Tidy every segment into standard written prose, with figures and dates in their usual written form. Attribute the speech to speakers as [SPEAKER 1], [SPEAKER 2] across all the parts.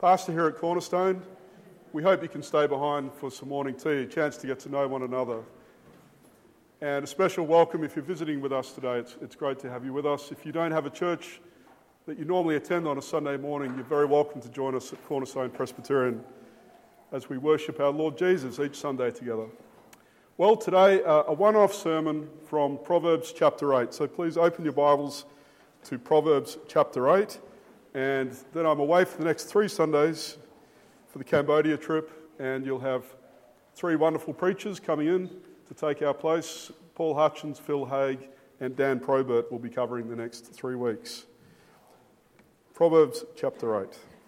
[SPEAKER 1] Pastor here at Cornerstone. We hope you can stay behind for some morning tea, a chance to get to know one another. And a special welcome if you're visiting with us today. It's great to have you with us. If you don't have a church that you normally attend on a Sunday morning, you're very welcome to join us at Cornerstone Presbyterian as we worship our Lord Jesus each Sunday together. Well, today, a one-off sermon from Proverbs chapter 8. So please open your Bibles to Proverbs chapter 8. And then I'm away for the next 3 Sundays for the Cambodia trip, and you'll have 3 wonderful preachers coming in to take our place. Paul Hutchins, Phil Haig, and Dan Probert will be covering the next 3 weeks. Proverbs chapter 8.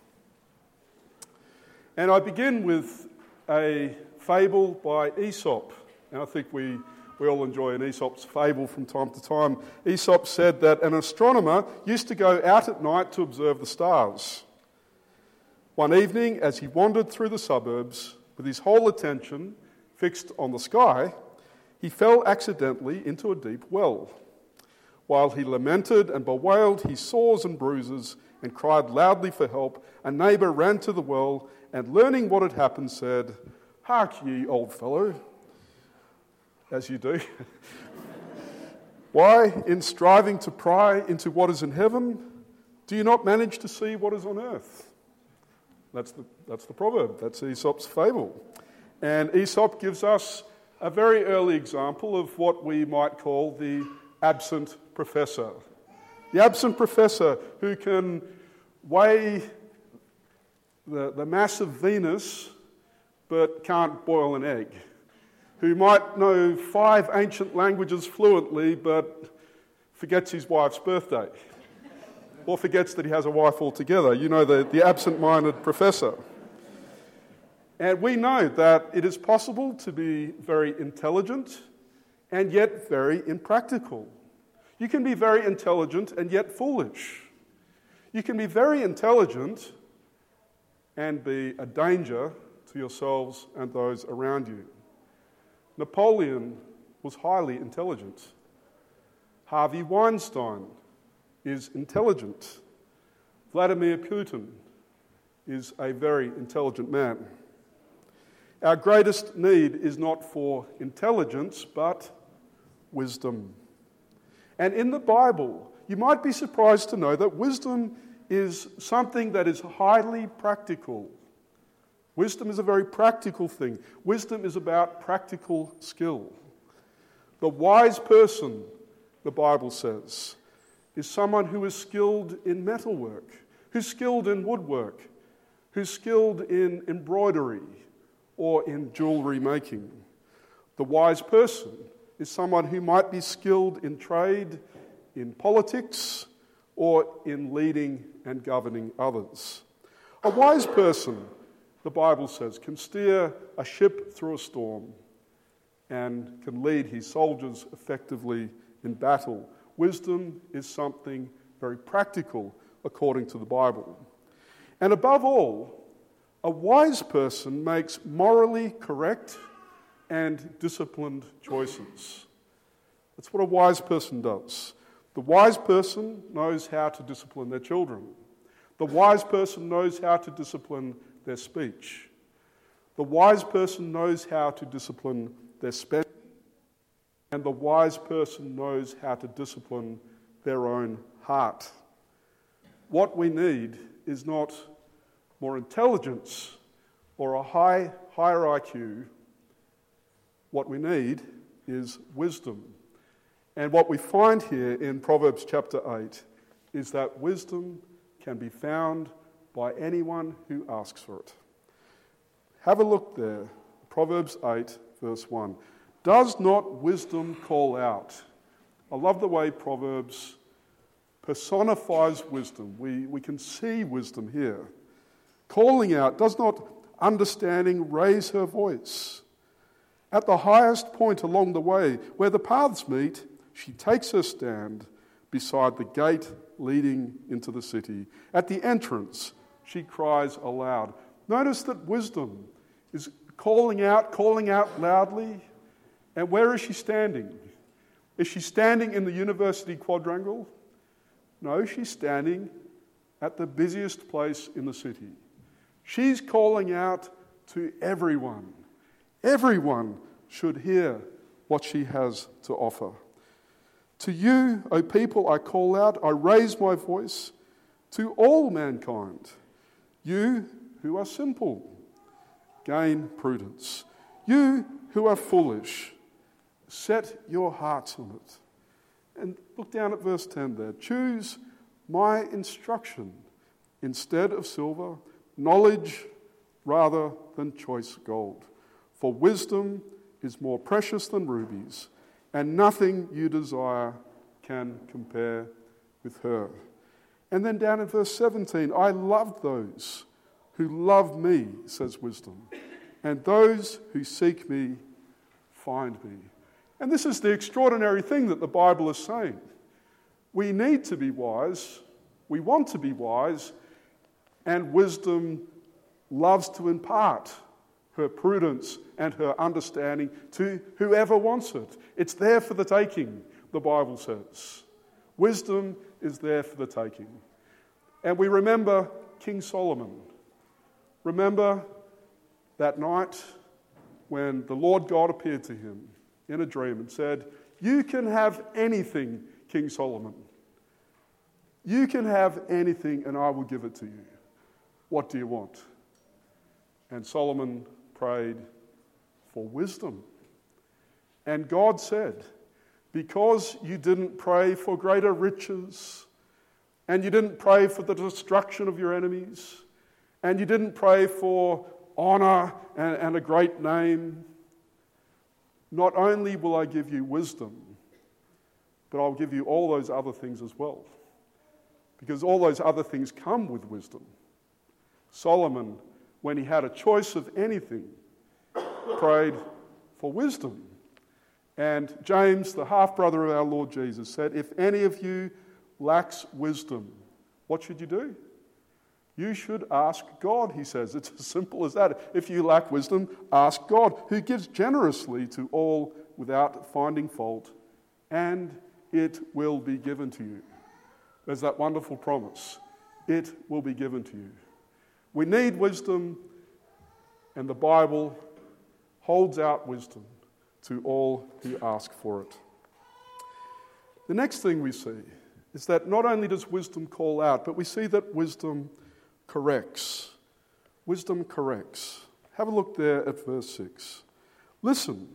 [SPEAKER 1] And I begin with a fable by Aesop. And I think we all enjoy an Aesop's fable from time to time. Aesop said that an astronomer used to go out at night to observe the stars. One evening, as he wandered through the suburbs with his whole attention fixed on the sky, he fell accidentally into a deep well. While he lamented and bewailed his sores and bruises and cried loudly for help, a neighbour ran to the well and, learning what had happened, said, "Hark ye, old fellow," as you do. "Why, in striving to pry into what is in heaven, do you not manage to see what is on earth?" That's the proverb. That's Aesop's fable. And Aesop gives us a very early example of what we might call the absent professor. The absent professor who can weigh the mass of Venus but can't boil an egg. Who might know 5 ancient languages fluently but forgets his wife's birthday. Or forgets that he has a wife altogether. You know, the absent-minded professor. And we know that it is possible to be very intelligent and yet very impractical. You can be very intelligent and yet foolish. You can be very intelligent and be a danger to yourselves and those around you. Napoleon was highly intelligent. Harvey Weinstein is intelligent. Vladimir Putin is a very intelligent man. Our greatest need is not for intelligence, but wisdom. And in the Bible, you might be surprised to know that wisdom is something that is highly practical. Wisdom is a very practical thing. Wisdom is about practical skill. The wise person, the Bible says, is someone who is skilled in metalwork, who's skilled in woodwork, who's skilled in embroidery or in jewellery making. The wise person is someone who might be skilled in trade, in politics, or in leading and governing others. A wise person, the Bible says, can steer a ship through a storm and can lead his soldiers effectively in battle. Wisdom is something very practical according to the Bible. And above all, a wise person makes morally correct and disciplined choices. That's what a wise person does. The wise person knows how to discipline their children. The wise person knows how to discipline their speech. The wise person knows how to discipline their spending. And the wise person knows how to discipline their own heart. What we need is not more intelligence or a higher IQ. What we need is wisdom. And what we find here in Proverbs chapter 8 is that wisdom can be found by anyone who asks for it. Have a look there. Proverbs 8, verse 1. Does not wisdom call out? I love the way Proverbs personifies wisdom. We can see wisdom here. Calling out, does not understanding raise her voice? At the highest point along the way, where the paths meet, she takes her stand beside the gate leading into the city. At the entrance, she cries aloud. Notice that wisdom is calling out loudly. And where is she standing? Is she standing in the university quadrangle? No, she's standing at the busiest place in the city. She's calling out to everyone. Everyone should hear what she has to offer. To you, O people, I call out, I raise my voice to all mankind. You who are simple, gain prudence. You who are foolish, set your hearts on it. And look down at verse 10 there. Choose my instruction instead of silver, knowledge rather than choice gold. For wisdom is more precious than rubies, and nothing you desire can compare with her. And then down in verse 17, I love those who love me, says wisdom, and those who seek me find me. And this is the extraordinary thing that the Bible is saying. We need to be wise, we want to be wise, and wisdom loves to impart her prudence and her understanding to whoever wants it. It's there for the taking, the Bible says. Wisdom is there for the taking. And we remember King Solomon. Remember that night when the Lord God appeared to him in a dream and said, "You can have anything, King Solomon. You can have anything and I will give it to you. What do you want?" And Solomon prayed for wisdom. And God said, because you didn't pray for greater riches, and you didn't pray for the destruction of your enemies, and you didn't pray for honor and a great name, not only will I give you wisdom, but I'll give you all those other things as well. Because all those other things come with wisdom. Solomon, when he had a choice of anything, prayed for wisdom. And James, the half-brother of our Lord Jesus, said, if any of you lacks wisdom, what should you do? You should ask God, he says. It's as simple as that. If you lack wisdom, ask God, who gives generously to all without finding fault, and it will be given to you. There's that wonderful promise. It will be given to you. We need wisdom, and the Bible holds out wisdom to all who ask for it. The next thing we see is that not only does wisdom call out, but we see that wisdom corrects. Wisdom corrects. Have a look there at verse 6. Listen,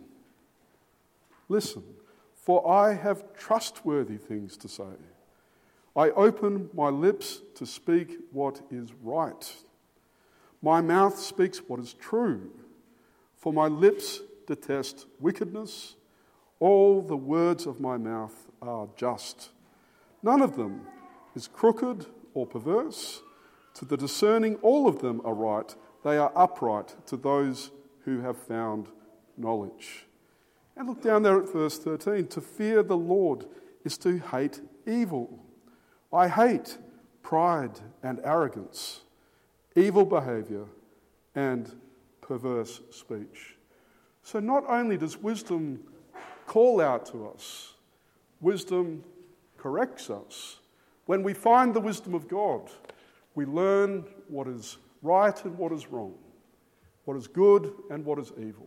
[SPEAKER 1] for I have trustworthy things to say. I open my lips to speak what is right. My mouth speaks what is true, for my lips detest wickedness. All the words of my mouth are just. None of them is crooked or perverse. To the discerning, all of them are right. They are upright to those who have found knowledge. And look down there at verse 13. To fear the Lord is to hate evil. I hate pride and arrogance, evil behavior, and perverse speech. So not only does wisdom call out to us, wisdom corrects us. When we find the wisdom of God, we learn what is right and what is wrong, what is good and what is evil.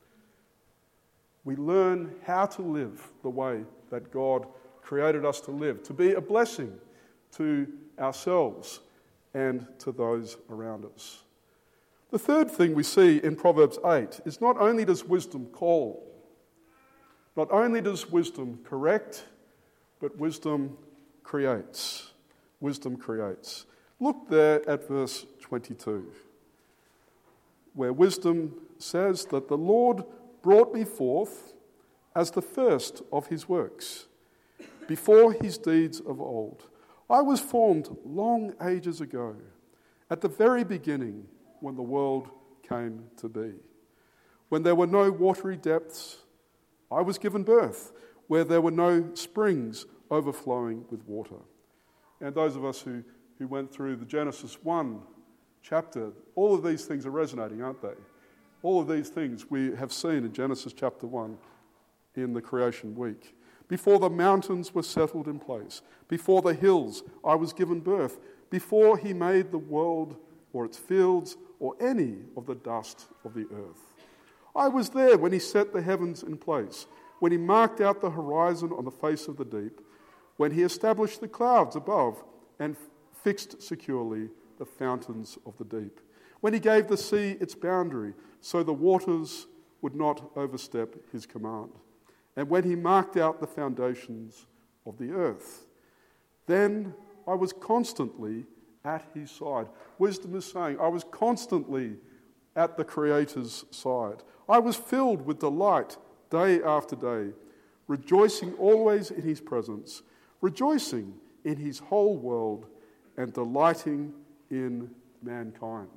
[SPEAKER 1] We learn how to live the way that God created us to live, to be a blessing to ourselves and to those around us. The third thing we see in Proverbs 8 is not only does wisdom call, not only does wisdom correct, but wisdom creates. Wisdom creates. Look there at verse 22, where wisdom says that the Lord brought me forth as the first of his works, before his deeds of old. I was formed long ages ago, at the very beginning, when the world came to be. When there were no watery depths, I was given birth, where there were no springs overflowing with water. And those of us who went through the Genesis 1 chapter, all of these things are resonating, aren't they? All of these things we have seen in Genesis chapter 1 in the creation week. Before the mountains were settled in place, before the hills I was given birth, before he made the world or its fields or any of the dust of the earth. I was there when he set the heavens in place, when he marked out the horizon on the face of the deep, when he established the clouds above and fixed securely the fountains of the deep, when he gave the sea its boundary so the waters would not overstep his command, and when he marked out the foundations of the earth. Then I was constantly at his side. Wisdom is saying, I was constantly at the Creator's side. I was filled with delight day after day, rejoicing always in his presence, rejoicing in his whole world, and delighting in mankind.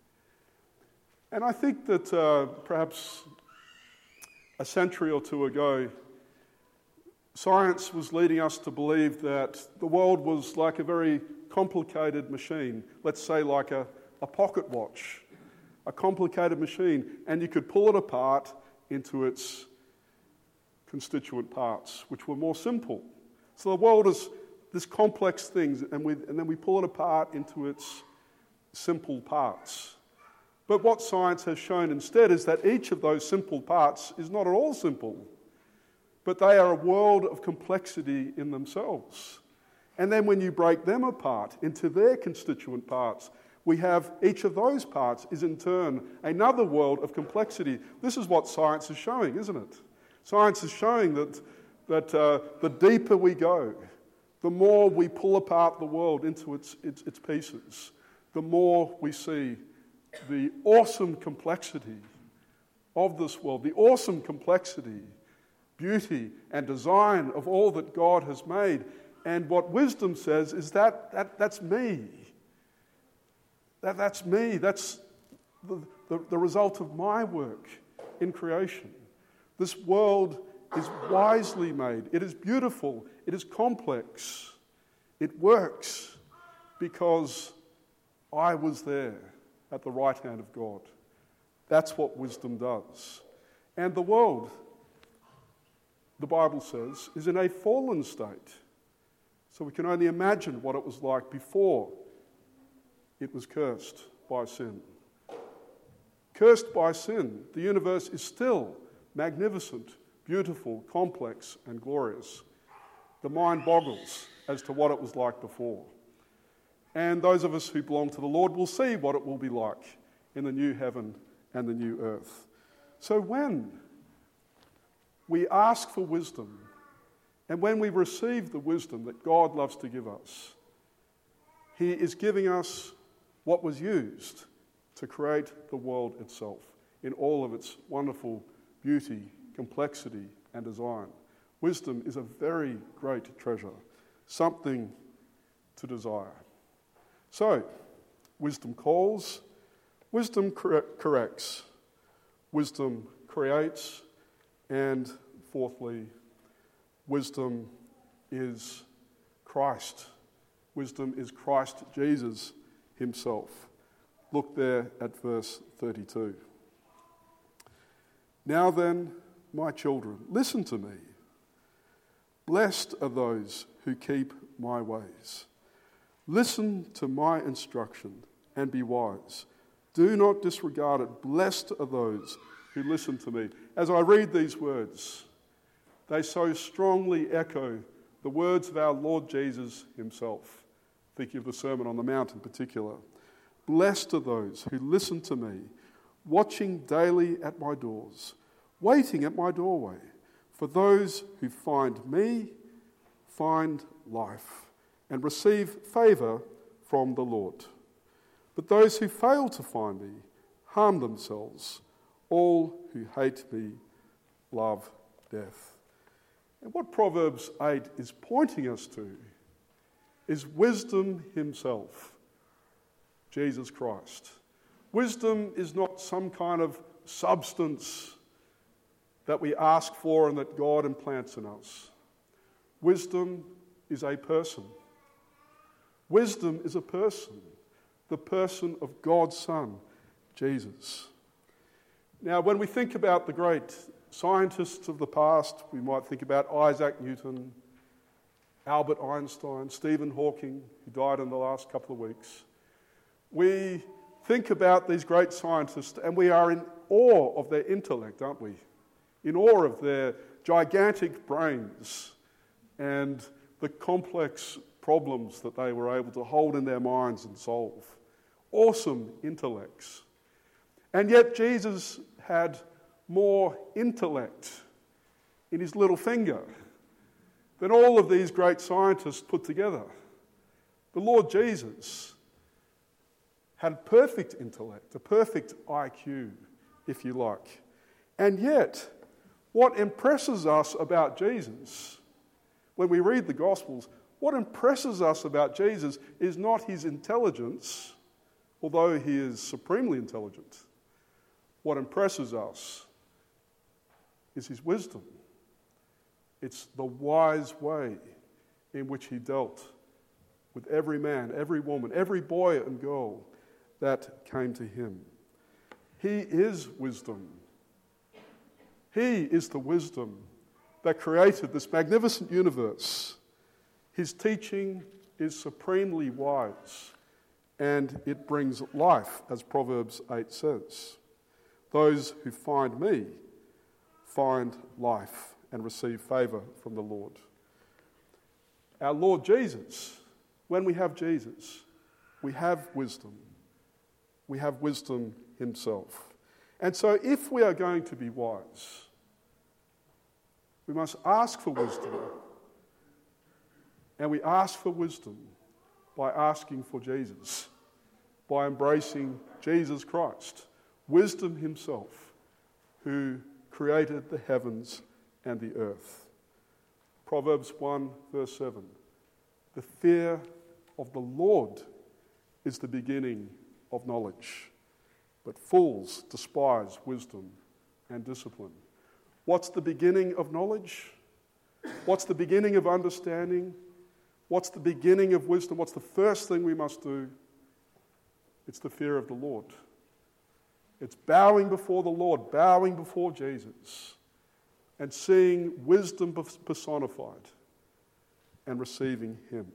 [SPEAKER 1] And I think that perhaps a century or two ago, science was leading us to believe that the world was like a very complicated machine, let's say like a pocket watch, a complicated machine, and you could pull it apart into its constituent parts, which were more simple. So the world is this complex thing, and then we pull it apart into its simple parts. But what science has shown instead is that each of those simple parts is not at all simple, but they are a world of complexity in themselves. And then when you break them apart into their constituent parts, we have each of those parts is in turn another world of complexity. This is what science is showing, isn't it? Science is showing that the deeper we go, the more we pull apart the world into its pieces, the more we see the awesome complexity of this world, the awesome complexity, beauty and design of all that God has made. And what wisdom says is that's me. That's me. That's the result of my work in creation. This world is wisely made. It is beautiful. It is complex. It works because I was there at the right hand of God. That's what wisdom does. And the world, the Bible says, is in a fallen state. So we can only imagine what it was like before it was cursed by sin. Cursed by sin, the universe is still magnificent, beautiful, complex, and glorious. The mind boggles as to what it was like before. And those of us who belong to the Lord will see what it will be like in the new heaven and the new earth. So when we ask for wisdom, and when we receive the wisdom that God loves to give us, he is giving us what was used to create the world itself in all of its wonderful beauty, complexity, and design. Wisdom is a very great treasure, something to desire. So, wisdom calls, wisdom corrects, wisdom creates, and fourthly, wisdom is Christ. Wisdom is Christ Jesus himself. Look there at verse 32. Now then, my children, listen to me. Blessed are those who keep my ways. Listen to my instruction and be wise. Do not disregard it. Blessed are those who listen to me. As I read these words, they so strongly echo the words of our Lord Jesus himself, thinking of the Sermon on the Mount in particular. Blessed are those who listen to me, watching daily at my doors, waiting at my doorway. For those who find me find life and receive favour from the Lord. But those who fail to find me harm themselves. All who hate me love death. And what Proverbs 8 is pointing us to is wisdom himself, Jesus Christ. Wisdom is not some kind of substance that we ask for and that God implants in us. Wisdom is a person. Wisdom is a person, the person of God's Son, Jesus. Now, when we think about the great scientists of the past, we might think about Isaac Newton, Albert Einstein, Stephen Hawking, who died in the last couple of weeks. We think about these great scientists, and we are in awe of their intellect, aren't we? In awe of their gigantic brains and the complex problems that they were able to hold in their minds and solve. Awesome intellects. And yet Jesus had more intellect in his little finger than all of these great scientists put together. The Lord Jesus had perfect intellect, a perfect IQ, if you like. And yet, what impresses us about Jesus, when we read the Gospels, what impresses us about Jesus is not his intelligence, although he is supremely intelligent. What impresses us is his wisdom. It's the wise way in which he dealt with every man, every woman, every boy and girl that came to him. He is wisdom. He is the wisdom that created this magnificent universe. His teaching is supremely wise, and it brings life, as Proverbs 8 says. Those who find me find life and receive favour from the Lord. Our Lord Jesus, when we have Jesus, we have wisdom. We have wisdom himself. And so if we are going to be wise, we must ask for wisdom. And we ask for wisdom by asking for Jesus, by embracing Jesus Christ, wisdom himself, who created the heavens and the earth. Proverbs 1 verse 7. The fear of the Lord is the beginning of knowledge, but fools despise wisdom and discipline. What's the beginning of knowledge? What's the beginning of understanding? What's the beginning of wisdom? What's the first thing we must do? It's the fear of the Lord. It's bowing before the Lord, bowing before Jesus, and seeing wisdom personified and receiving him.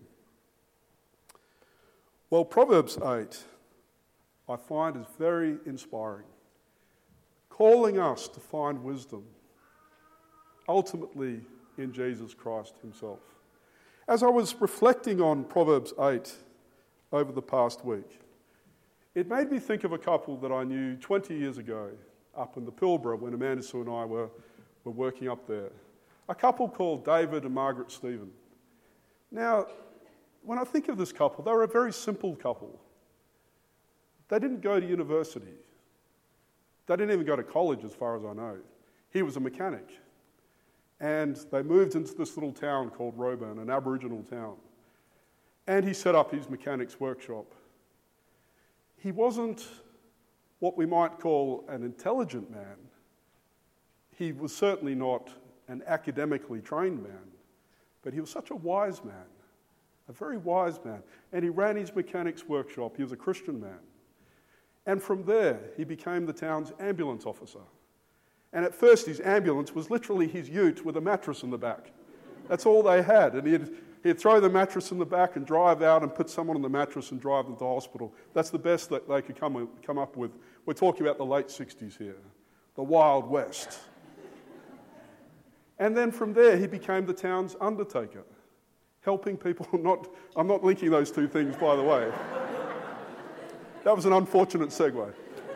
[SPEAKER 1] Well, Proverbs 8, I find, is very inspiring, calling us to find wisdom, ultimately in Jesus Christ himself. As I was reflecting on Proverbs 8 over the past week, it made me think of a couple that I knew 20 years ago up in the Pilbara when Amanda Sue and I were working up there. A couple called David and Margaret Stephen. Now, when I think of this couple, they were a very simple couple. They didn't go to university. They didn't even go to college as far as I know. He was a mechanic. And they moved into this little town called Roebourne, an Aboriginal town. And he set up his mechanic's workshop. He wasn't what we might call an intelligent man. He was certainly not an academically trained man, but he was such a wise man, a very wise man. And he ran his mechanic's workshop. He was a Christian man. And from there, he became the town's ambulance officer. And at first, his ambulance was literally his ute with a mattress in the back. That's all they had. And he'd throw the mattress in the back and drive out and put someone on the mattress and drive them to hospital. That's the best that they could come up with. We're talking about the late 60s here, the Wild West. And then from there, he became the town's undertaker, helping people. I'm not linking those two things, by the way. That was an unfortunate segue.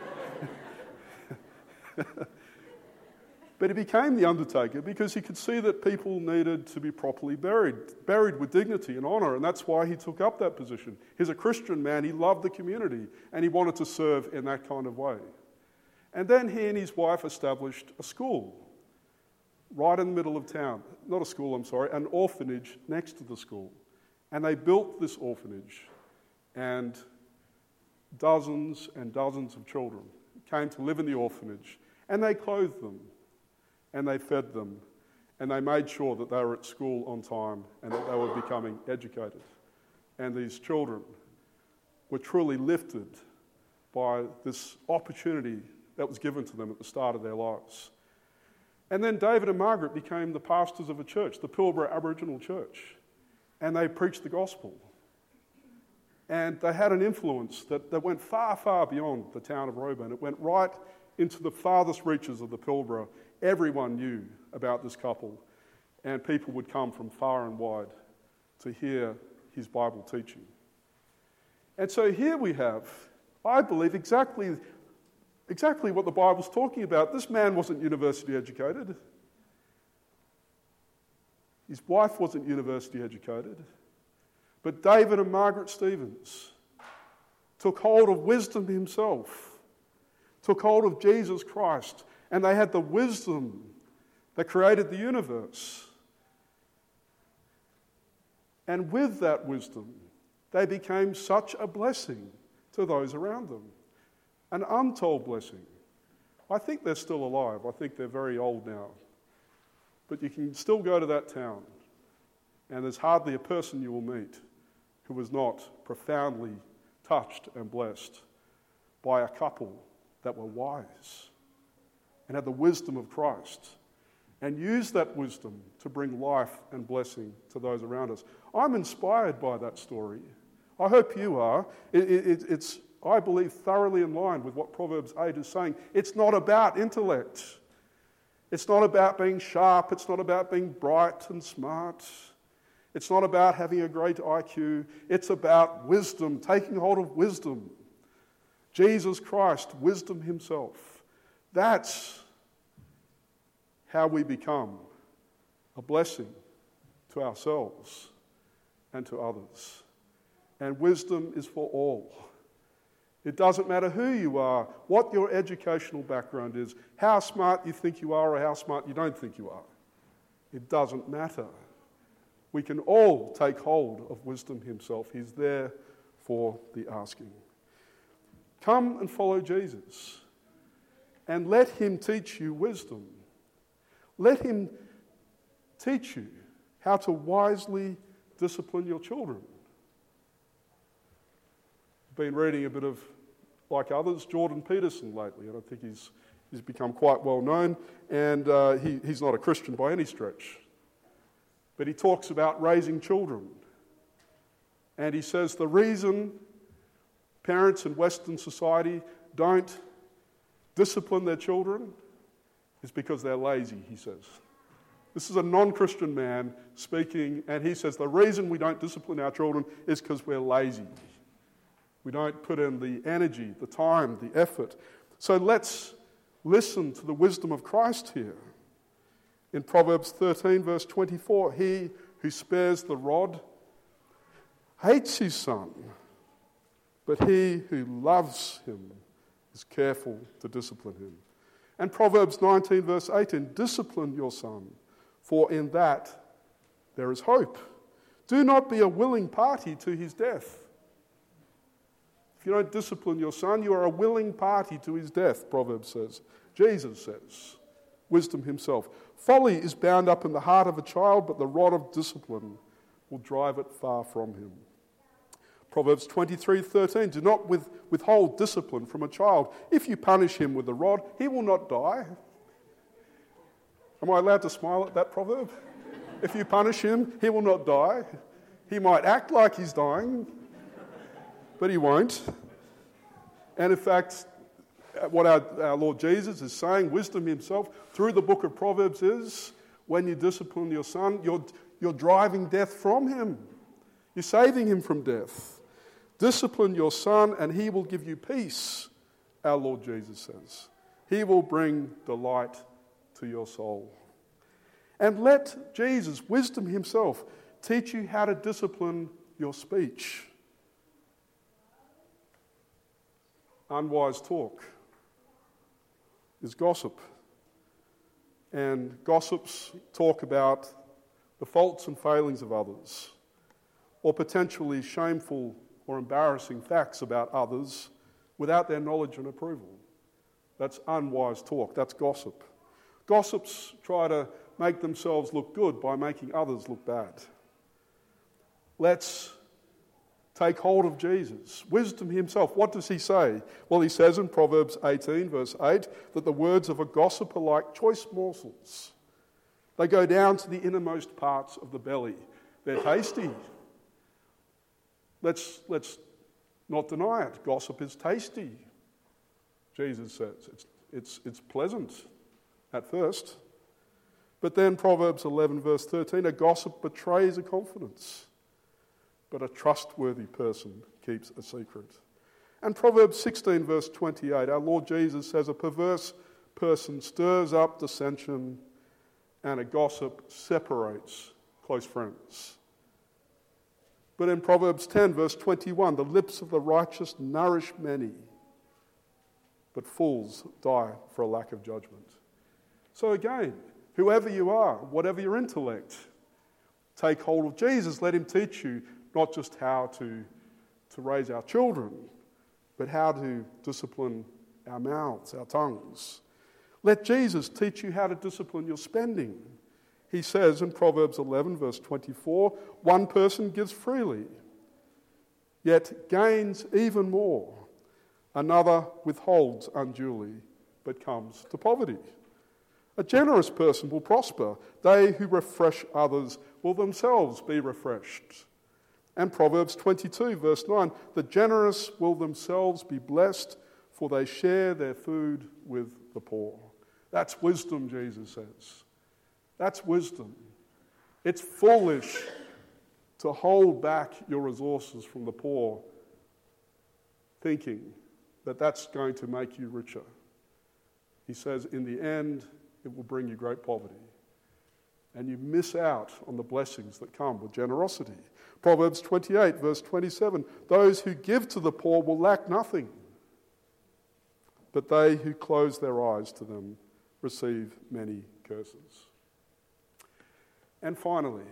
[SPEAKER 1] But he became the undertaker because he could see that people needed to be properly buried with dignity and honour, and that's why he took up that position. He's a Christian man, he loved the community, and he wanted to serve in that kind of way. And then he and his wife established a school right in the middle of town. Not a school, I'm sorry, an orphanage next to the school. And they built this orphanage, and dozens and dozens of children came to live in the orphanage, and they clothed them. And they fed them, and they made sure that they were at school on time and that they were becoming educated. And these children were truly lifted by this opportunity that was given to them at the start of their lives. And then David and Margaret became the pastors of a church, the Pilbara Aboriginal Church, and they preached the gospel. And they had an influence that went far, far beyond the town of Roebourne. It went right into the farthest reaches of the Pilbara. Everyone knew about this couple, and people would come from far and wide to hear his Bible teaching. And so here we have, I believe, exactly what the Bible's talking about. This man wasn't university educated. His wife wasn't university educated. But David and Margaret Stevens took hold of wisdom himself, took hold of Jesus Christ, and they had the wisdom that created the universe. And with that wisdom, they became such a blessing to those around them. An untold blessing. I think they're still alive. I think they're very old now. But you can still go to that town, and there's hardly a person you will meet who was not profoundly touched and blessed by a couple that were wise and had the wisdom of Christ and used that wisdom to bring life and blessing to those around us. I'm inspired by that story. I hope you are. It's, I believe, thoroughly in line with what Proverbs 8 is saying. It's not about intellect. It's not about being sharp. It's not about being bright and smart. It's not about having a great IQ. It's about wisdom, taking hold of wisdom. Jesus Christ, wisdom himself. That's how we become a blessing to ourselves and to others. And wisdom is for all. It doesn't matter who you are, what your educational background is, how smart you think you are or how smart you don't think you are. It doesn't matter. We can all take hold of wisdom himself. He's there for the asking. Come and follow Jesus and let him teach you wisdom. Let him teach you how to wisely discipline your children. I've been reading a bit of, like others, Jordan Peterson lately, and I think he's become quite well known, and he's not a Christian by any stretch. But he talks about raising children. And he says the reason parents in Western society don't discipline their children is because they're lazy, he says. This is a non-Christian man speaking, and he says the reason we don't discipline our children is because we're lazy. We don't put in the energy, the time, the effort. So let's listen to the wisdom of Christ here. In Proverbs 13, verse 24, he who spares the rod hates his son, but he who loves him is careful to discipline him. And Proverbs 19, verse 18, discipline your son, for in that there is hope. Do not be a willing party to his death. If you don't discipline your son, you are a willing party to his death, Proverbs says. Jesus says, wisdom himself. Folly is bound up in the heart of a child, but the rod of discipline will drive it far from him. Proverbs 23:13, do not withhold discipline from a child. If you punish him with the rod, he will not die. Am I allowed to smile at that proverb? If you punish him, he will not die. He might act like he's dying, but he won't. And in fact, what our Lord Jesus is saying, wisdom himself, through the book of Proverbs is, when you discipline your son, you're driving death from him. You're saving him from death. Discipline your son and he will give you peace, our Lord Jesus says. He will bring delight to your soul. And let Jesus, wisdom himself, teach you how to discipline your speech. Unwise talk is gossip. And gossips talk about the faults and failings of others, or potentially shameful or embarrassing facts about others without their knowledge and approval. That's unwise talk. That's gossip. Gossips try to make themselves look good by making others look bad. Let's take hold of Jesus. Wisdom himself. What does he say? Well, he says in Proverbs 18, verse 8, that the words of a gossip are like choice morsels. They go down to the innermost parts of the belly. They're tasty. Let's not deny it. Gossip is tasty, Jesus says. It's pleasant at first. But then Proverbs 11 verse 13, a gossip betrays a confidence, but a trustworthy person keeps a secret. And Proverbs 16 verse 28, our Lord Jesus says, a perverse person stirs up dissension and a gossip separates close friends. But in Proverbs 10 verse 21, the lips of the righteous nourish many, but fools die for a lack of judgment. So again, whoever you are, whatever your intellect, take hold of Jesus. Let him teach you not just how to raise our children, but how to discipline our mouths, our tongues. Let Jesus teach you how to discipline your spending. He says in Proverbs 11, verse 24, one person gives freely, yet gains even more. Another withholds unduly, but comes to poverty. A generous person will prosper. They who refresh others will themselves be refreshed. And Proverbs 22, verse 9, the generous will themselves be blessed, for they share their food with the poor. That's wisdom, Jesus says. That's wisdom. It's foolish to hold back your resources from the poor, thinking that that's going to make you richer. He says, in the end, it will bring you great poverty. And you miss out on the blessings that come with generosity. Proverbs 28, verse 27, those who give to the poor will lack nothing, but they who close their eyes to them receive many curses. And finally,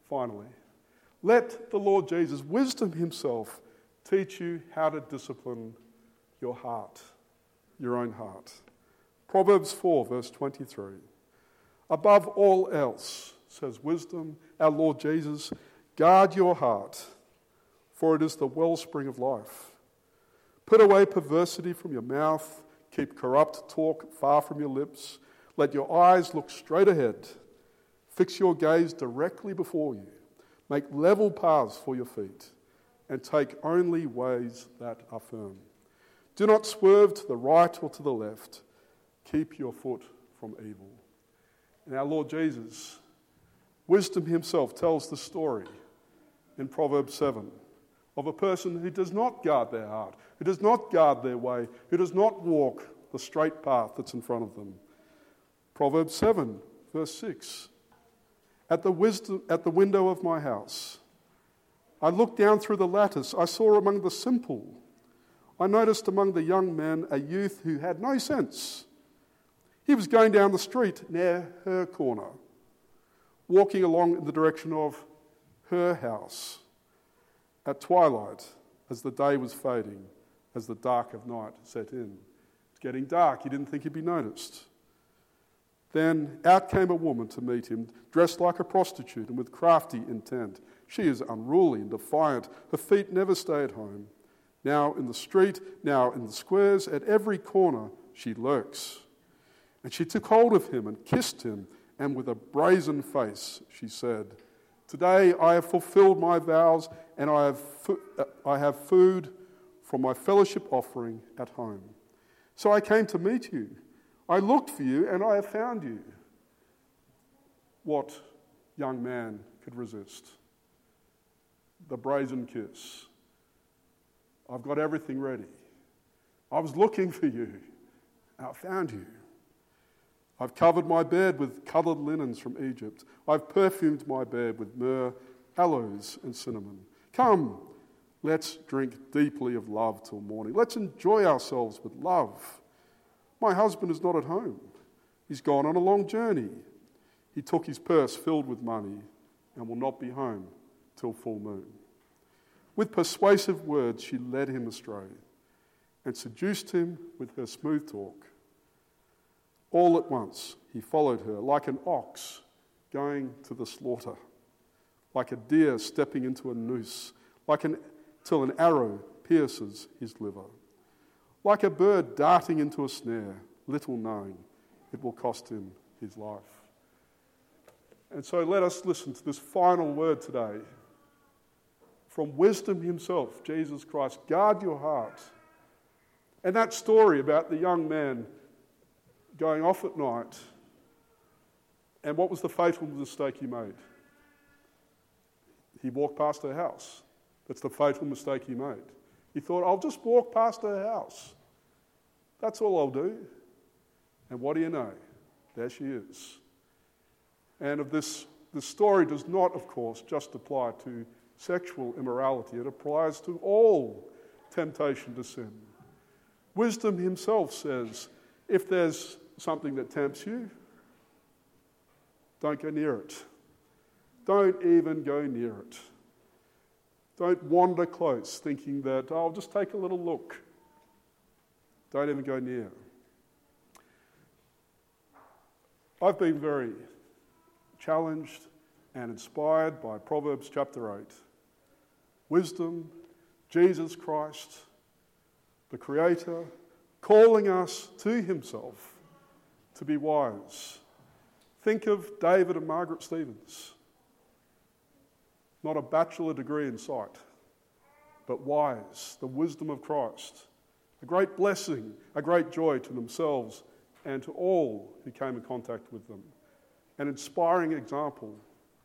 [SPEAKER 1] let the Lord Jesus, wisdom himself, teach you how to discipline your heart, your own heart. Proverbs 4, verse 23. Above all else, says wisdom, our Lord Jesus, guard your heart, for it is the wellspring of life. Put away perversity from your mouth, keep corrupt talk far from your lips. Let your eyes look straight ahead. Fix your gaze directly before you. Make level paths for your feet, and take only ways that are firm. Do not swerve to the right or to the left. Keep your foot from evil. And our Lord Jesus, wisdom himself, tells the story in Proverbs 7 of a person who does not guard their heart, who does not guard their way, who does not walk the straight path that's in front of them. Proverbs 7, verse 6. At the window of my house, I looked down through the lattice. I saw among the simple. I noticed among the young men a youth who had no sense. He was going down the street near her corner, walking along in the direction of her house at twilight as the day was fading, as the dark of night set in. It's getting dark. He didn't think he'd be noticed. Then out came a woman to meet him, dressed like a prostitute and with crafty intent. She is unruly and defiant. Her feet never stay at home. Now in the street, now in the squares, at every corner she lurks. And she took hold of him and kissed him, and with a brazen face she said, today I have fulfilled my vows, and I have food from my fellowship offering at home. So I came to meet you. I looked for you, and I have found you. What young man could resist? The brazen kiss. I've got everything ready. I was looking for you, and I found you. I've covered my bed with coloured linens from Egypt. I've perfumed my bed with myrrh, aloes, and cinnamon. Come, let's drink deeply of love till morning. Let's enjoy ourselves with love. My husband is not at home. He's gone on a long journey. He took his purse filled with money and will not be home till full moon. With persuasive words, she led him astray and seduced him with her smooth talk. All at once, he followed her like an ox going to the slaughter, like a deer stepping into a noose, till an arrow pierces his liver. Like a bird darting into a snare, little knowing it will cost him his life. And so let us listen to this final word today from wisdom himself, Jesus Christ. Guard your heart. And that story about the young man going off at night, and what was the fatal mistake he made? He walked past her house. That's the fatal mistake he made. He thought, I'll just walk past her house. That's all I'll do. And what do you know? There she is. And this story does not, of course, just apply to sexual immorality. It applies to all temptation to sin. Wisdom himself says, if there's something that tempts you, don't go near it. Don't even go near it. Don't wander close thinking that, I'll just take a little look. Don't even go near. I've been very challenged and inspired by Proverbs chapter 8. Wisdom, Jesus Christ, the Creator, calling us to himself to be wise. Think of David and Margaret Stevens. Not a bachelor degree in sight, but wise, the wisdom of Christ. A great blessing, a great joy to themselves and to all who came in contact with them. An inspiring example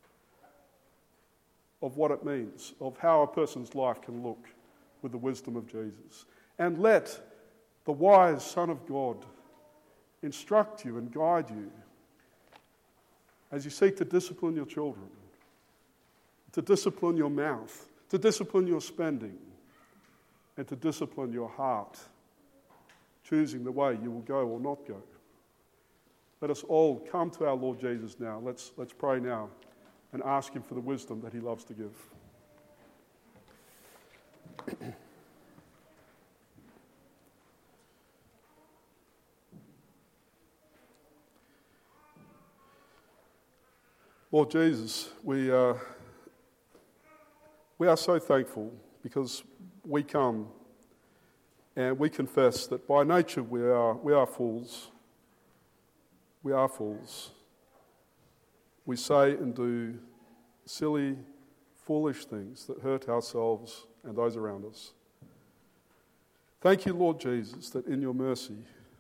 [SPEAKER 1] of what it means, of how a person's life can look with the wisdom of Jesus. And let the wise Son of God instruct you and guide you as you seek to discipline your children, to discipline your mouth, to discipline your spending, and to discipline your heart, choosing the way you will go or not go. Let us all come to our Lord Jesus now. Let's pray now and ask him for the wisdom that he loves to give. Lord Jesus, we are so thankful because we come and we confess that by nature we are fools. We are fools. We say and do silly, foolish things that hurt ourselves and those around us. Thank you, Lord Jesus, that in your mercy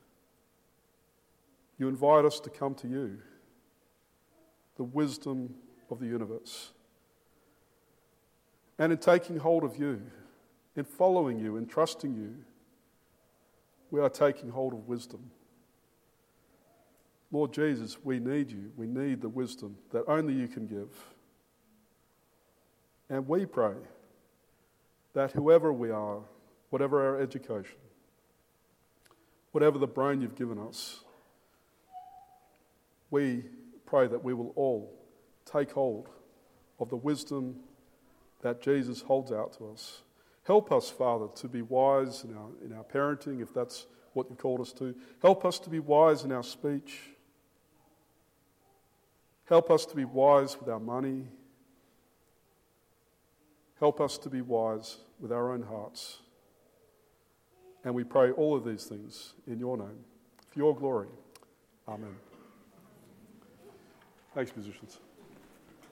[SPEAKER 1] you invite us to come to you, the wisdom of the universe. And in taking hold of you, in following you, in trusting you, we are taking hold of wisdom. Lord Jesus, we need you. We need the wisdom that only you can give. And we pray that whoever we are, whatever our education, whatever the brain you've given us, we pray that we will all take hold of the wisdom that Jesus holds out to us. Help us, Father, to be wise in our parenting, if that's what you've called us to. Help us to be wise in our speech. Help us to be wise with our money. Help us to be wise with our own hearts. And we pray all of these things in your name, for your glory. Amen. Thanks, musicians.